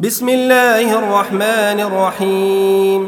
بسم الله الرحمن الرحيم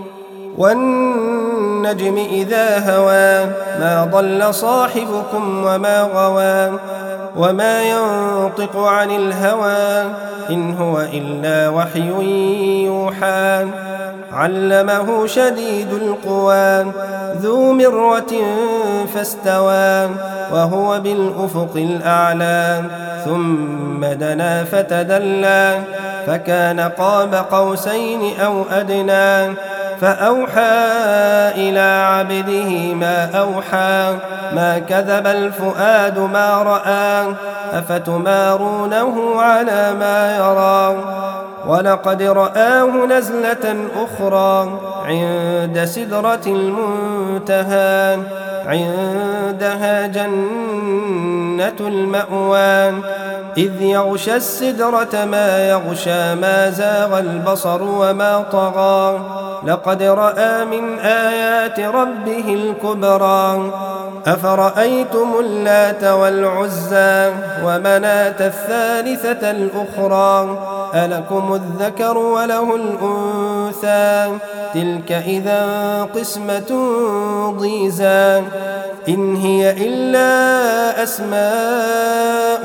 والنجم إذا هوى ما ضل صاحبكم وما غوى وما ينطق عن الهوى إن هو إلا وحي يوحى علمه شديد القوى ذو مرة فاستوى وهو بالأفق الأعلى ثم دنا فتدلى فكان قاب قوسين أو أدنى فأوحى إلى عبده ما أوحى ما كذب الفؤاد ما رأى أفتمارونه على ما يرى ولقد رآه نزلة أخرى عند سدرة المنتهى عندها جنة المأوى إذ يغشى السدرة ما يغشى ما زاغ البصر وما طغى لقد رأى من آيات ربه الكبرى أفرأيتم اللات والعزى ومناة الثالثة الأخرى ألكم الذكر وله الأنثى تلك إذا قسمة ضيزى إن هي إلا أسماء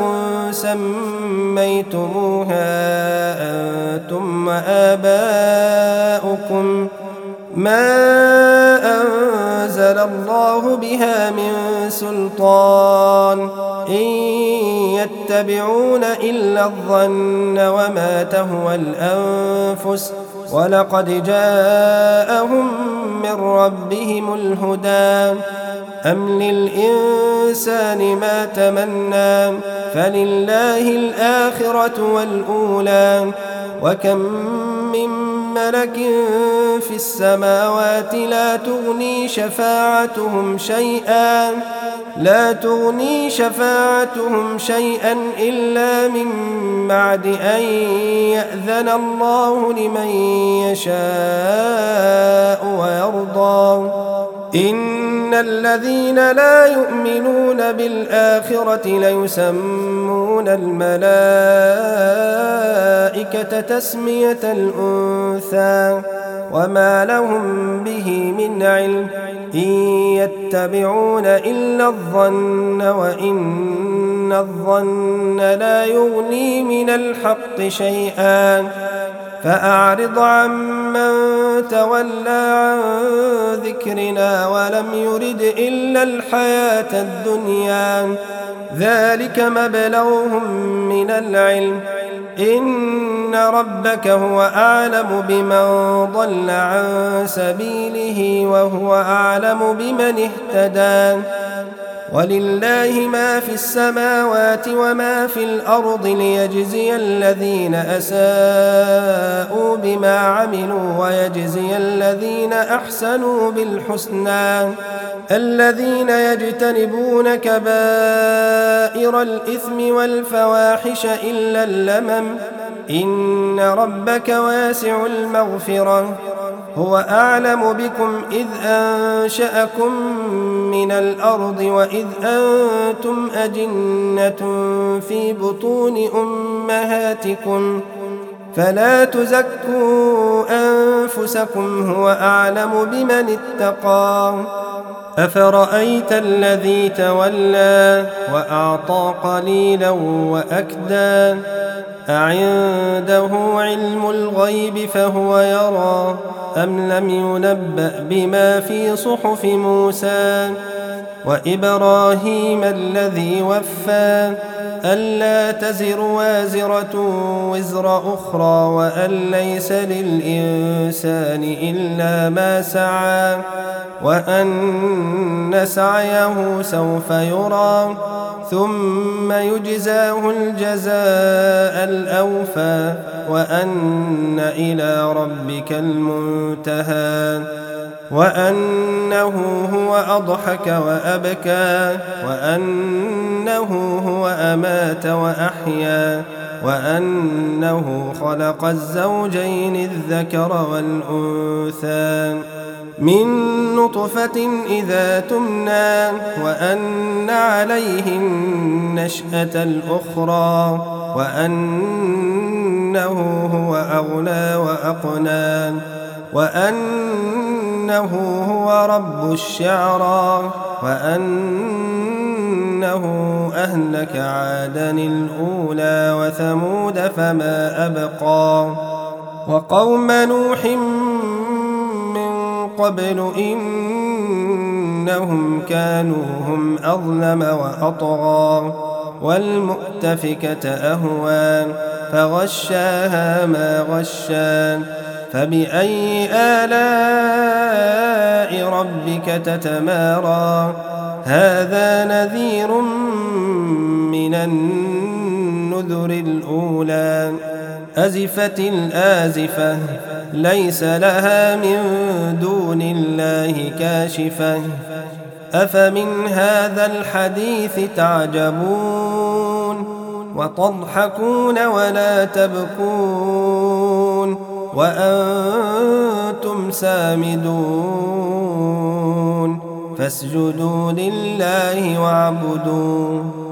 سميتموها أنتم وآباؤكم ما أنزل الله بها من سلطان إن يتبعون إلا الظن وما تهوى الأنفس ولقد جاءهم من ربهم الهدى أم للإنسان ما تمنى فلله الآخرة والأولى وكم من ملك في السماوات لا تغني شفاعتهم شيئا إلا من بعد أن يأذن الله لمن يشاء ويرضى إن الذين لا يؤمنون بالآخرة ليسمون الملائكة تسمية الأنثى وما لهم به من علم إن يتبعون إلا الظن وإن الظن لا يغني من الحق شيئا فأعرض عمن تولى عن ذكرنا ولم يرد إلا الحياة الدنيا ذلك مبلغهم من العلم إن ربك هو أعلم بمن ضل عن سبيله وهو أعلم بمن اهتدى ولله ما في السماوات وما في الأرض ليجزي الذين أساءوا بما عملوا ويجزي الذين أحسنوا بالحسنى الذين يجتنبون كبائر الإثم والفواحش إلا اللمم إن ربك واسع المغفرة هو أعلم بكم إذ أنشأكم من الأرض وإذ أنتم أجنة في بطون أمهاتكم فلا تزكوا أنفسكم هو أعلم بمن اتقى أفرأيت الذي تولى وأعطى قليلا وأكدى أعنده علم الغيب فهو يرى أم لم ينبأ بما في صحف موسى وإبراهيم الذي وفى ألا تزر وازرة وزر أخرى وأن ليس للإنسان إلا ما سعى وأن سعيه سوف يرى ثم يجزاه الجزاء الأوفى وأن إلى ربك المنتهى وأنه هو أضحك وأبكى وأنه هو أمات وأحيا وأنه خلق الزوجين الذكر والأنثى من نطفة إذا تمنى وأن عليه النشأة الأخرى وأن وأنه هو أغنى وأقنى وأنه هو رب الشعرى وأنه أهلك عادا الأولى وثمود فما أبقى وقوم نوح من قبل إنهم كانوا هم أظلم وأطغى والمؤتفكة أهوى فغشاها ما غشا فبأي آلاء ربك تتمارى هذا نذير من النذر الأولى أزفت الآزفة ليس لها من دون الله كاشفة أفمن هذا الحديث تعجبون وتضحكون ولا تبكون وأنتم سامدون فاسجدوا لله واعبدوا